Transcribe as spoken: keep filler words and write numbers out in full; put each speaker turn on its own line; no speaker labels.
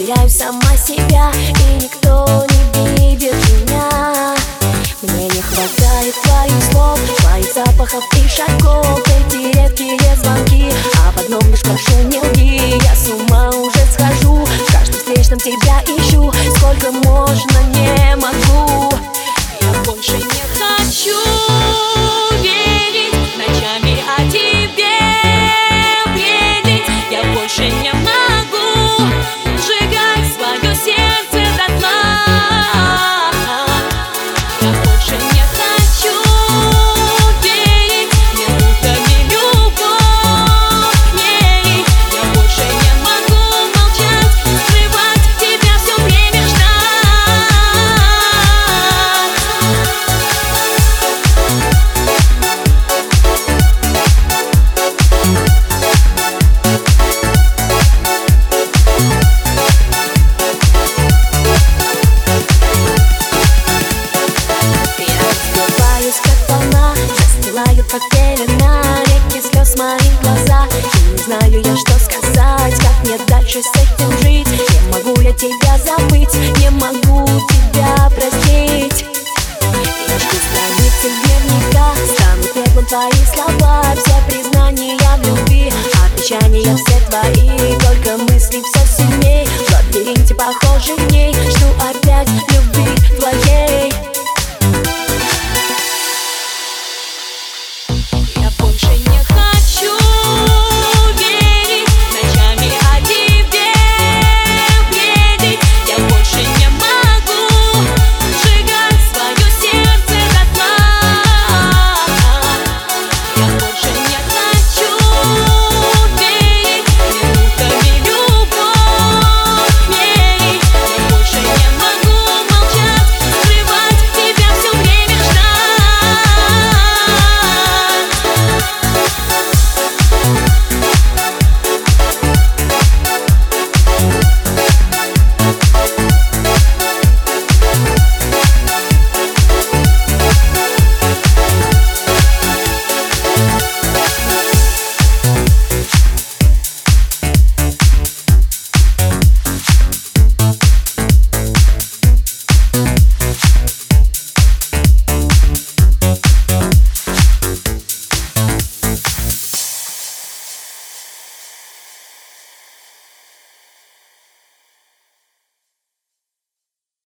теряю сама себя, и никто не видит меня. Мне не хватает твоих слов, твоих запахов и шагов, эти редкие звонки, а в одном лишь прошу, не лги. Я с ума уже схожу, в каждом встречном тебя ищу. Сколько можно, не могу.
Я больше не хочу верить ночами о тебе бредить. Я больше не могу сжигать свое сердце дотла. Я больше не хочу верить минутами любовь к ней. Я больше не могу молчать, скрывать тебя все время, ждать.
Как волна, застилают как пелена, реки слез в моих глазах. И не знаю я, что сказать, как мне дальше с этим жить. Не могу я тебя забыть, не могу тебя простить. Я жду страницы дневника, станут пеплом твои слова. Все признания в любви, обещания все твои.